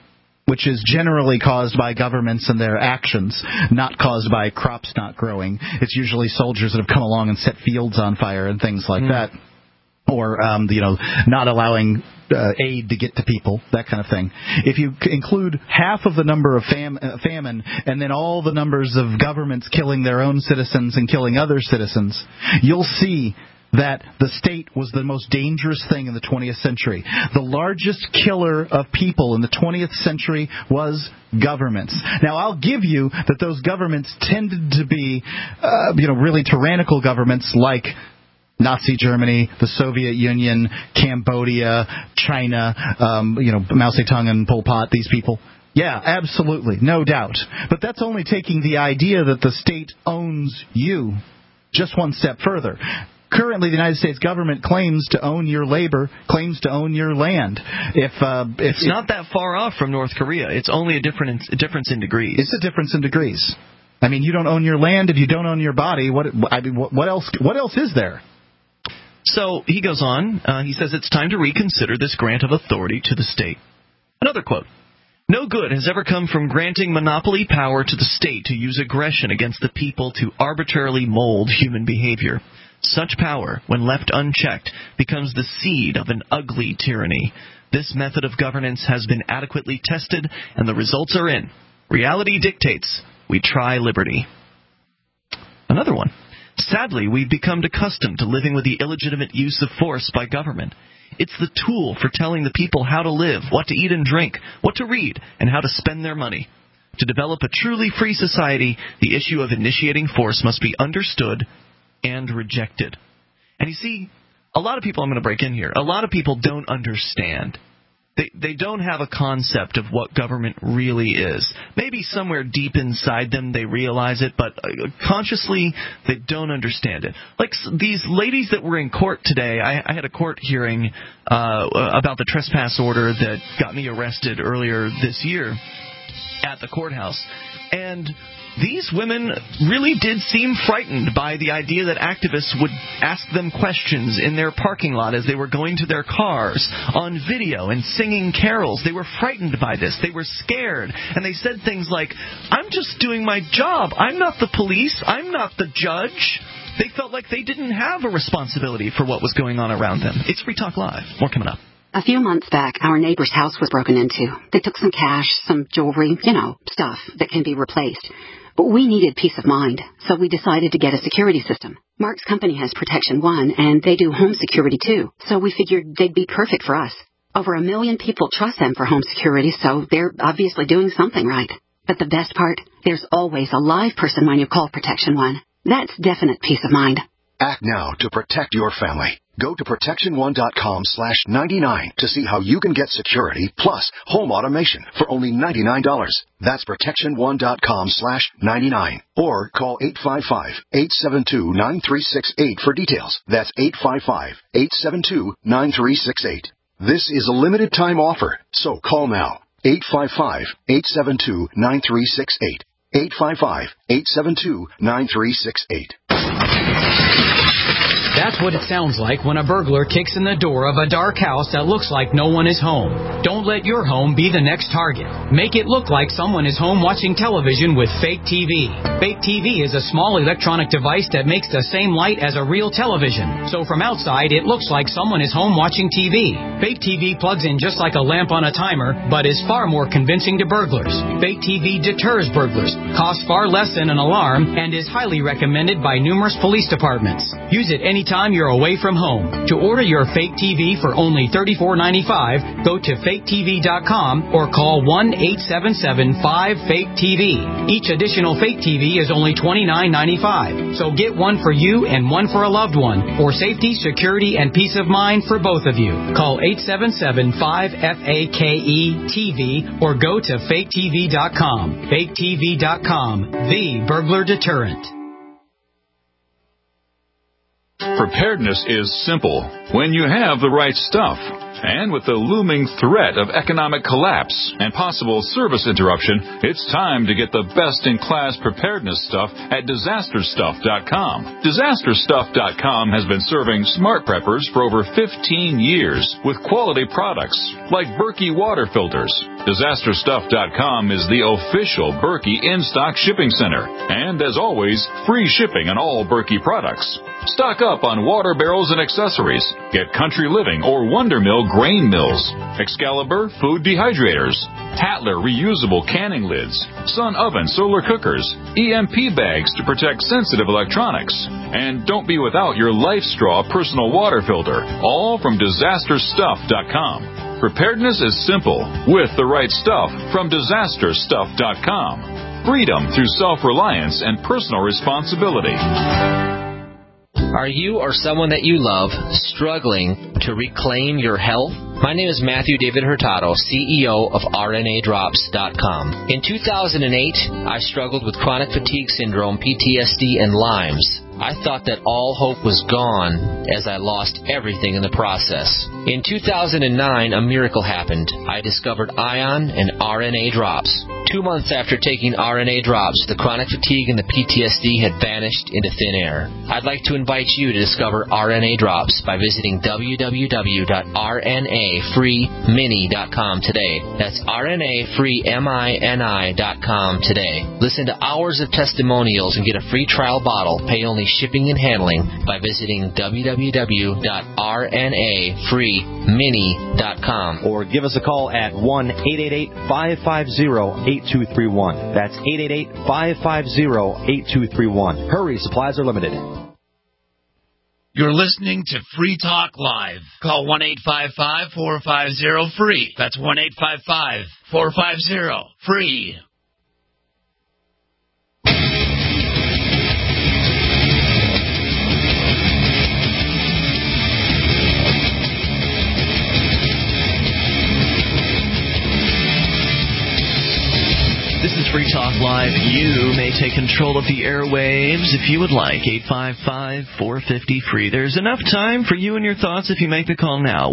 Speaker 2: which is generally caused by governments and their actions, not caused by crops not growing. It's usually soldiers that have come along and set fields on fire and things like that. Or, not allowing aid to get to people, that kind of thing. If you include half of the number of famine and then all the numbers of governments killing their own citizens and killing other citizens, you'll see that the state was the most dangerous thing in the 20th century. The largest killer of people in the 20th century was governments. Now, I'll give you that those governments tended to be, really tyrannical governments like Nazi Germany, the Soviet Union, Cambodia, China, Mao Zedong and Pol Pot, these people. Yeah, absolutely, no doubt. But that's only taking the idea that the state owns you just one step further. Currently, the United States government claims to own your labor, claims to own your land. It's
Speaker 1: not that far off from North Korea. It's only a difference in degrees.
Speaker 2: It's a difference in degrees. I mean, you don't own your land if you don't own your body. What else is there?
Speaker 1: So he goes on. He says it's time to reconsider this grant of authority to the state. Another quote. No good has ever come from granting monopoly power to the state to use aggression against the people to arbitrarily mold human behavior. Such power, when left unchecked, becomes the seed of an ugly tyranny. This method of governance has been adequately tested, and the results are in. Reality dictates. We try liberty. Another one. Sadly, we've become accustomed to living with the illegitimate use of force by government. It's the tool for telling the people how to live, what to eat and drink, what to read, and how to spend their money. To develop a truly free society, the issue of initiating force must be understood and rejected. And you see, a lot of people, I'm going to break in here, a lot of people don't understand. They don't have a concept of what government really is. Maybe somewhere deep inside them they realize it, but consciously they don't understand it. Like these ladies that were in court today, I had a court hearing about the trespass order that got me arrested earlier this year at the courthouse. And these women really did seem frightened by the idea that activists would ask them questions in their parking lot as they were going to their cars on video and singing carols. They were frightened by this. They were scared. And they said things like, I'm just doing my job. I'm not the police. I'm not the judge. They felt like they didn't have a responsibility for what was going on around them. It's Free Talk Live. More coming up.
Speaker 14: A few months back, our neighbor's house was broken into. They took some cash, some jewelry, stuff that can be replaced. But we needed peace of mind, so we decided to get a security system. Mark's company has Protection One, and they do home security too, so we figured they'd be perfect for us. Over 1 million people trust them for home security, so they're obviously doing something right. But the best part? There's always a live person when you call Protection One. That's definite peace of mind.
Speaker 15: Act now to protect your family. Go to protectionone.com/99 to see how you can get security plus home automation for only $99. That's protectionone.com/99. Or call 855-872-9368 for details. That's 855-872-9368. This is a limited time offer, so call now. 855-872-9368. 855-872-9368.
Speaker 16: That's what it sounds like when a burglar kicks in the door of a dark house that looks like no one is home. Don't let your home be the next target. Make it look like someone is home watching television with Fake TV. Fake TV is a small electronic device that makes the same light as a real television. So from outside, it looks like someone is home watching TV. Fake TV plugs in just like a lamp on a timer, but is far more convincing to burglars. Fake TV deters burglars, costs far less than an alarm, and is highly recommended by numerous police departments. Use it anytime you're away from home. To order your Fake TV for only $34.95, go to faketv.com or call 1-877-5-FAKE-TV. Each additional Fake TV is only $29.95. So get one for you and one for a loved one, for safety, security, and peace of mind for both of you. Call 877-5-FAKE-TV or go to faketv.com. faketv.com, the burglar deterrent.
Speaker 17: Preparedness is simple when you have the right stuff. And with the looming threat of economic collapse and possible service interruption, it's time to get the best-in-class preparedness stuff at DisasterStuff.com. DisasterStuff.com has been serving smart preppers for over 15 years with quality products like Berkey water filters. DisasterStuff.com is the official Berkey in-stock shipping center. And as always, free shipping on all Berkey products. Stock up on water barrels and accessories. Get Country Living or Wondermill grain mills, Excalibur food dehydrators, Tatler reusable canning lids, Sun Oven solar cookers, EMP bags to protect sensitive electronics. And don't be without your LifeStraw personal water filter, all from DisasterStuff.com. Preparedness is simple with the right stuff from DisasterStuff.com. Freedom through self-reliance and personal responsibility.
Speaker 18: Are you or someone that you love struggling to reclaim your health? My name is Matthew David Hurtado, CEO of RNADrops.com. In 2008, I struggled with chronic fatigue syndrome, PTSD, and Lyme's. I thought that all hope was gone as I lost everything in the process. In 2009, a miracle happened. I discovered ION and RNA drops. 2 months after taking RNA drops, the chronic fatigue and the PTSD had vanished into thin air. I'd like to invite you to discover RNA drops by visiting www.rnafreemini.com today. That's rnafreemini.com today. Listen to hours of testimonials and get a free trial bottle. Pay only shipping and handling by visiting www.rnafreemini.com.
Speaker 19: Or give us a call at 1-888-550-8231. That's 888-550-8231. Hurry, supplies are limited.
Speaker 9: You're listening to Free Talk Live. Call 1-855-450-FREE. That's 1-855-450-FREE.
Speaker 1: This is Free Talk Live. You may take control of the airwaves if you would like. 855-450-FREE. There's enough time for you and your thoughts if you make the call now.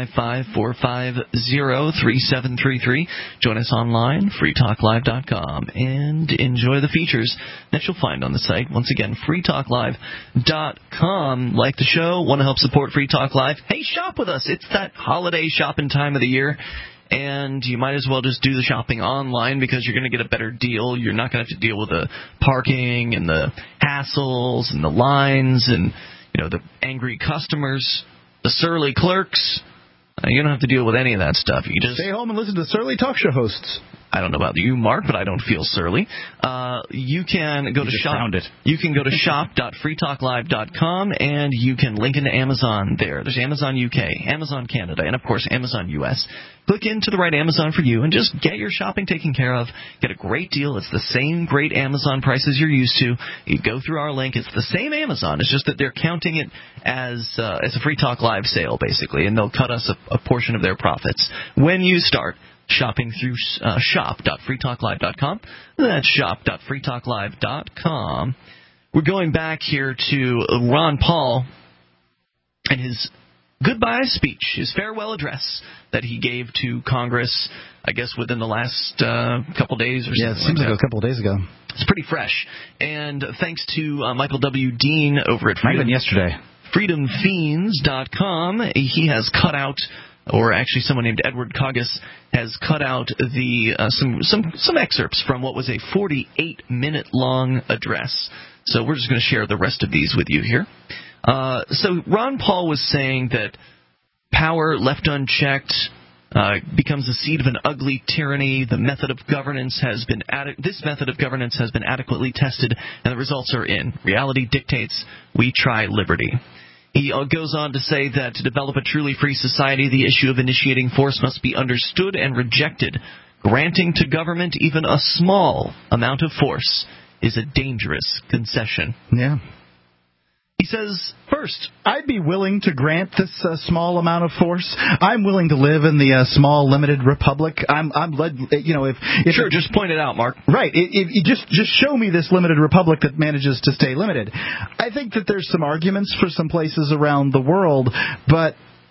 Speaker 1: 1-855-450-3733. Join us online, freetalklive.com, and enjoy the features that you'll find on the site. Once again, freetalklive.com. Like the show, want to help support Free Talk Live? Hey, shop with us. It's that holiday shopping time of the year. And you might as well just do the shopping online because you're going to get a better deal. You're not going to have to deal with the parking and the hassles and the lines and, the angry customers, the surly clerks. You don't have to deal with any of that stuff. You just
Speaker 2: stay home and listen to surly talk show hosts.
Speaker 1: I don't know about you, Mark, but I don't feel surly. You can go to shop. You can go to shop.freetalklive.com and you can link into Amazon there. There's Amazon UK, Amazon Canada, and of course Amazon US. Click into the right Amazon for you and just get your shopping taken care of. Get a great deal. It's the same great Amazon prices you're used to. You go through our link. It's the same Amazon. It's just that they're counting it as a Free Talk Live sale, basically, and they'll cut us a portion of their profits when you start shopping through shop.freetalklive.com. That's shop.freetalklive.com. We're going back here to Ron Paul and his goodbye speech, his farewell address that he gave to Congress, I guess, within the last couple days or something.
Speaker 2: Yeah, it seems like a couple of days ago.
Speaker 1: It's pretty fresh. And thanks to Michael W. Dean over at freedomfiends.com, he has cut out, or actually someone named Edward Coggis has cut out the some excerpts from what was a 48-minute long address. So we're just going to share the rest of these with you here. So Ron Paul was saying that power left unchecked becomes the seed of an ugly tyranny. The method of governance has been this method of governance has been adequately tested, and the results are in. Reality dictates we try liberty. He goes on to say that to develop a truly free society, the issue of initiating force must be understood and rejected. Granting to government even a small amount of force is a dangerous concession.
Speaker 2: Yeah.
Speaker 1: He says, first,
Speaker 2: I'd be willing to grant this small amount of force. I'm willing to live in the small, limited republic. Sure,
Speaker 1: just point it out, Mark.
Speaker 2: Right. If you just show me this limited republic that manages to stay limited. I think that there's some arguments for some places around the world, but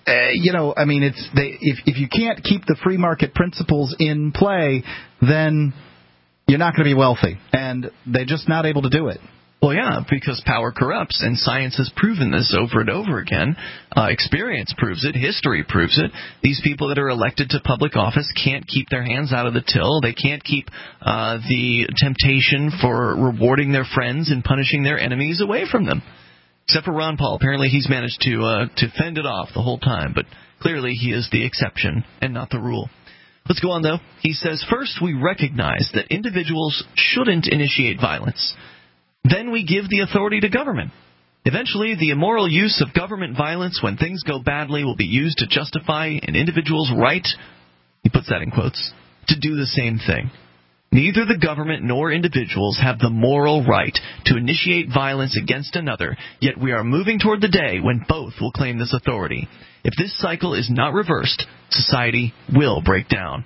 Speaker 2: I mean, if you can't keep the free market principles in play, then you're not going to be wealthy, and they're just not able to do it.
Speaker 1: Well, yeah, because power corrupts, and science has proven this over and over again. Experience proves it. History proves it. These people that are elected to public office can't keep their hands out of the till. They can't keep the temptation for rewarding their friends and punishing their enemies away from them. Except for Ron Paul. Apparently he's managed to fend it off the whole time, but clearly he is the exception and not the rule. Let's go on, though. He says, first, we recognize that individuals shouldn't initiate violence. Then we give the authority to government. Eventually, the immoral use of government violence when things go badly will be used to justify an individual's right, he puts that in quotes, to do the same thing. Neither the government nor individuals have the moral right to initiate violence against another, yet we are moving toward the day when both will claim this authority. If this cycle is not reversed, society will break down.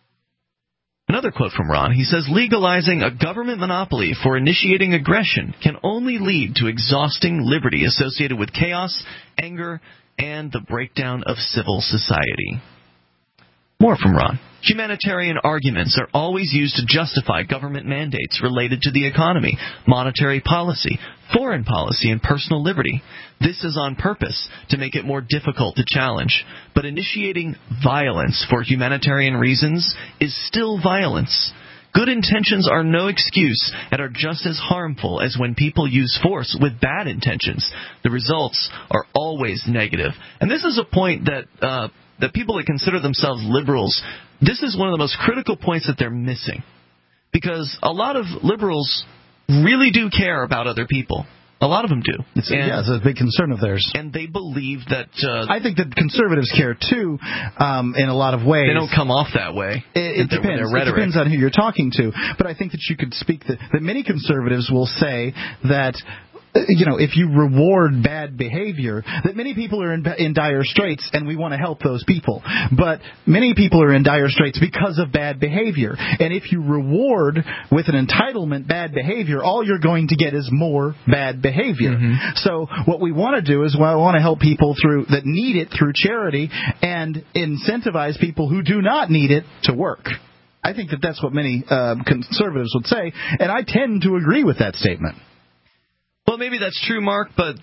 Speaker 1: Another quote from Ron. He says, legalizing a government monopoly for initiating aggression can only lead to exhausting liberty associated with chaos, anger, and the breakdown of civil society. More from Ron. Humanitarian arguments are always used to justify government mandates related to the economy, monetary policy, foreign policy, and personal liberty. This is on purpose to make it more difficult to challenge. But initiating violence for humanitarian reasons is still violence. Good intentions are no excuse and are just as harmful as when people use force with bad intentions. The results are always negative. And this is a point that people that consider themselves liberals, this is one of the most critical points that they're missing. Because a lot of liberals really do care about other people. A lot of them do.
Speaker 2: It's a big concern of theirs.
Speaker 1: And they believe that...
Speaker 2: I think that conservatives care, too, in a lot of ways.
Speaker 1: They don't come off that way.
Speaker 2: It depends. It depends on who you're talking to. But I think that you could speak... that many conservatives will say that... if you reward bad behavior, that many people are in dire straits, and we want to help those people. But many people are in dire straits because of bad behavior. And if you reward with an entitlement bad behavior, all you're going to get is more bad behavior. Mm-hmm. So what we want to do is we want to help people that need it through charity and incentivize people who do not need it to work. I think that that's what many conservatives would say, and I tend to agree with that statement.
Speaker 1: Well, maybe that's true, Mark, but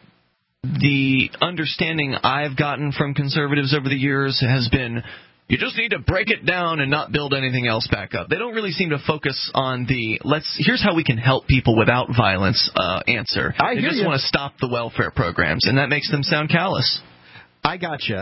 Speaker 1: the understanding I've gotten from conservatives over the years has been you just need to break it down and not build anything else back up. They don't really seem to focus on here's how we can help people without violence answer. They just want to stop the welfare programs, and that makes them sound callous.
Speaker 2: I gotcha.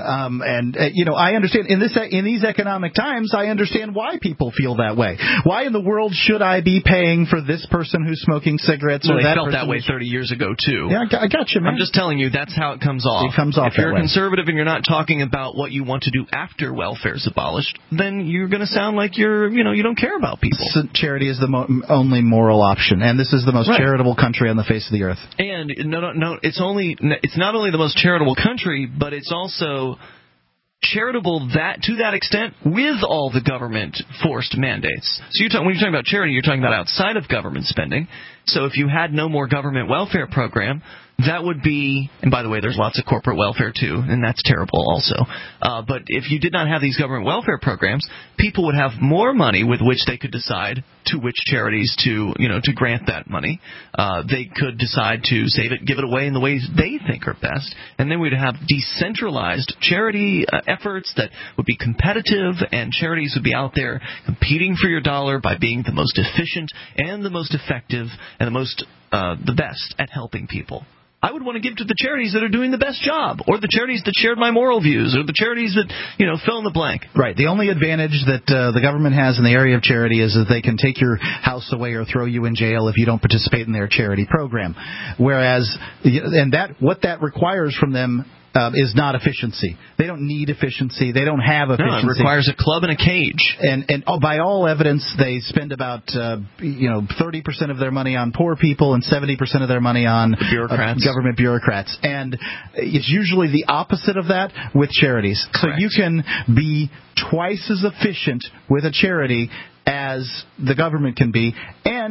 Speaker 2: I understand in these economic times, I understand why people feel that way. Why in the world should I be paying for this person who's smoking cigarettes or that person?
Speaker 1: They felt that way 30 years ago, too.
Speaker 2: Yeah, I gotcha, man.
Speaker 1: I'm just telling you, that's how it comes off.
Speaker 2: It comes off
Speaker 1: If you're
Speaker 2: that
Speaker 1: a
Speaker 2: way.
Speaker 1: conservative and you're not talking about what you want to do after welfare is abolished, then you're going to sound like you don't care about people.
Speaker 2: So charity is the only moral option, and this is the most charitable country on the face of the earth.
Speaker 1: And no, it's not only the most charitable country, but it's also charitable to that extent with all the government forced mandates. So when you're talking about charity, you're talking about outside of government spending. So if you had no more government welfare program, that would be, and by the way, there's lots of corporate welfare too, and that's terrible also. But if you did not have these government welfare programs, people would have more money with which they could decide to which charities to grant that money. They could decide to save it, give it away in the ways they think are best, and then we'd have decentralized charity efforts that would be competitive, and charities would be out there competing for your dollar by being the most efficient and the most effective and the best at helping people. I would want to give to the charities that are doing the best job, or the charities that shared my moral views, or the charities that, fill in the blank.
Speaker 2: Right. The only advantage that the government has in the area of charity is that they can take your house away or throw you in jail if you don't participate in their charity program. Whereas, what that requires from them is not efficiency. They don't need efficiency. They don't have efficiency.
Speaker 1: No, it requires a club and a cage.
Speaker 2: And by all evidence, they spend about 30% of their money on poor people and 70% of their money on government bureaucrats. And it's usually the opposite of that with charities.
Speaker 1: Correct.
Speaker 2: So you can be twice as efficient with a charity as the government can be, and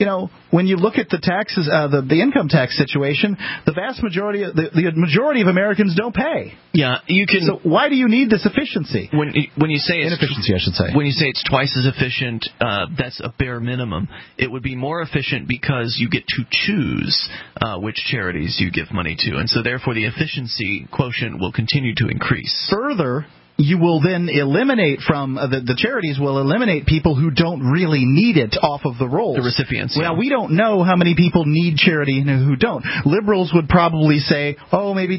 Speaker 2: when you look at the taxes, the income tax situation, the vast majority, the majority of Americans don't pay.
Speaker 1: Yeah, you can.
Speaker 2: So why do you need this efficiency?
Speaker 1: When you say
Speaker 2: inefficiency, I should say.
Speaker 1: When you say it's twice as efficient, that's a bare minimum. It would be more efficient because you get to choose which charities you give money to, and so therefore the efficiency quotient will continue to increase.
Speaker 2: Further, you will then eliminate from the charities will eliminate people who don't really need it off of the rolls.
Speaker 1: The recipients.
Speaker 2: Well, we don't know how many people need charity and who don't. Liberals would probably say, maybe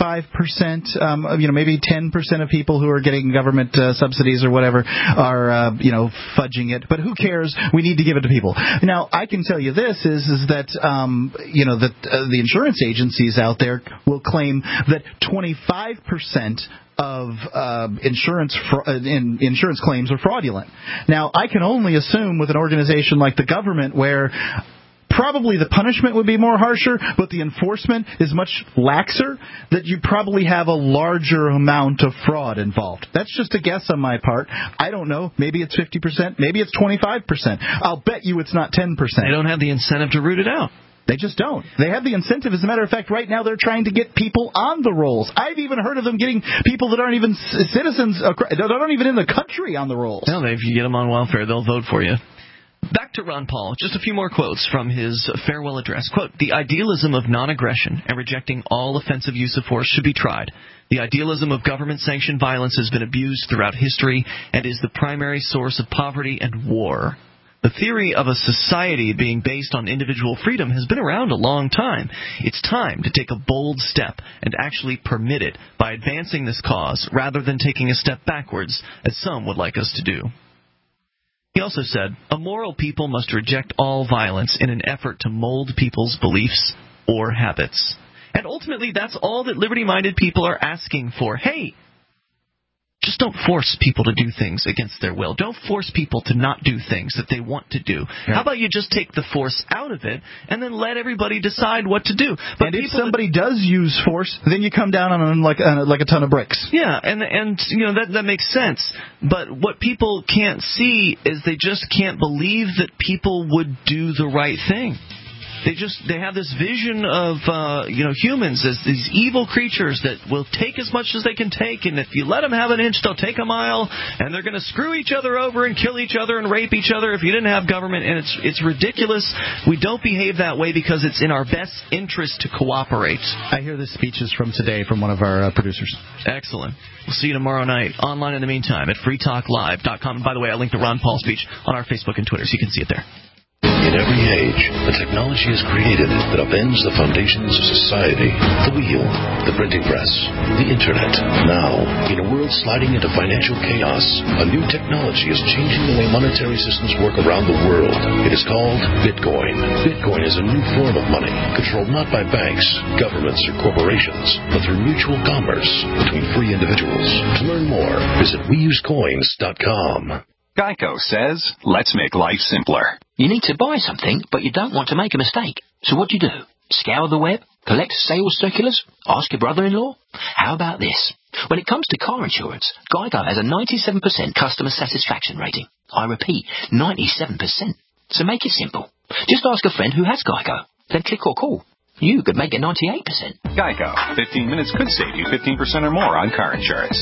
Speaker 2: 25%, maybe 10% of people who are getting government subsidies or whatever are, fudging it. But who cares? We need to give it to people. Now, I can tell you this is that, that the insurance agencies out there will claim that 25% of insurance claims are fraudulent. Now, I can only assume with an organization like the government where probably the punishment would be more harsher, but the enforcement is much laxer, that you probably have a larger amount of fraud involved. That's just a guess on my part. I don't know. Maybe it's 50%. Maybe it's 25%. I'll bet you it's not 10%.
Speaker 1: They don't have the incentive to root it out.
Speaker 2: They just don't. They have the incentive. As a matter of fact, right now they're trying to get people on the rolls. I've even heard of them getting people that aren't even citizens, that aren't even in the country on the rolls.
Speaker 1: No, if you get them on welfare, they'll vote for you. Back to Ron Paul. Just a few more quotes from his farewell address. Quote, "The idealism of non-aggression and rejecting all offensive use of force should be tried. The idealism of government-sanctioned violence has been abused throughout history and is the primary source of poverty and war. The theory of a society being based on individual freedom has been around a long time. It's time to take a bold step and actually permit it by advancing this cause rather than taking a step backwards, as some would like us to do." He also said, "A moral people must reject all violence in an effort to mold people's beliefs or habits." And ultimately, that's all that liberty-minded people are asking for. Hey, just don't force people to do things against their will. Don't force people to not do things that they want to do. Yeah. How about you just take the force out of it and then let everybody decide what to do?
Speaker 2: But if somebody does use force, then you come down on them like a ton of bricks.
Speaker 1: Yeah, and that makes sense. But what people can't see is they just can't believe that people would do the right thing. They have this vision of humans as these evil creatures that will take as much as they can take, and if you let them have an inch, they'll take a mile, and they're going to screw each other over and kill each other and rape each other if you didn't have government, and it's ridiculous. We don't behave that way because it's in our best interest to cooperate.
Speaker 2: I hear this speech is from today from one of our producers.
Speaker 1: Excellent. We'll see you tomorrow night online in the meantime at freetalklive.com. And by the way, I linked the Ron Paul speech on our Facebook and Twitter, so you can see it there.
Speaker 20: In every age, a technology is created that upends the foundations of society. The wheel, the printing press, the internet. Now, in a world sliding into financial chaos, a new technology is changing the way monetary systems work around the world. It is called Bitcoin. Bitcoin is a new form of money, controlled not by banks, governments, or corporations, but through mutual commerce between free individuals. To learn more, visit WeUseCoins.com.
Speaker 4: Geico says, let's make life simpler.
Speaker 21: You need to buy something, but you don't want to make a mistake. So what do? Scour the web? Collect sales circulars? Ask your brother-in-law? How about this? When it comes to car insurance, Geico has a 97% customer satisfaction rating. I repeat, 97%. So make it simple. Just ask a friend who has Geico. Then click or call. You could make it 98%.
Speaker 4: Geico. 15 minutes could save you 15% or more on car insurance.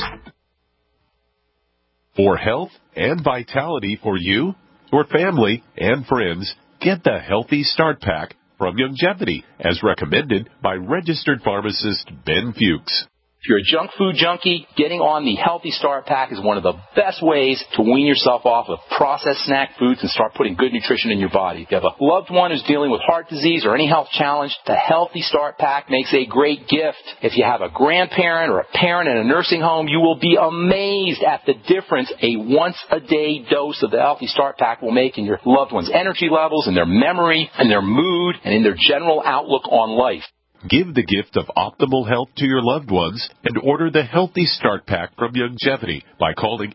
Speaker 22: For health and vitality for you, your family, and friends, get the Healthy Start Pack from Youngevity, as recommended by registered pharmacist Ben Fuchs.
Speaker 23: If you're a junk food junkie, getting on the Healthy Start Pack is one of the best ways to wean yourself off of processed snack foods and start putting good nutrition in your body. If you have a loved one who's dealing with heart disease or any health challenge, the Healthy Start Pack makes a great gift. If you have a grandparent or a parent in a nursing home, you will be amazed at the difference a once-a-day dose of the Healthy Start Pack will make in your loved one's energy levels, in their memory, in their mood, and in their general outlook on life.
Speaker 22: Give the gift of optimal health to your loved ones and order the Healthy Start Pack from Youngevity by calling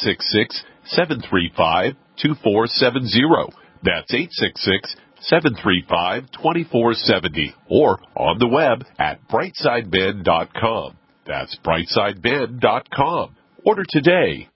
Speaker 22: 866-735-2470. That's 866-735-2470. Or on the web at brightsideben.com. That's brightsideben.com. Order today.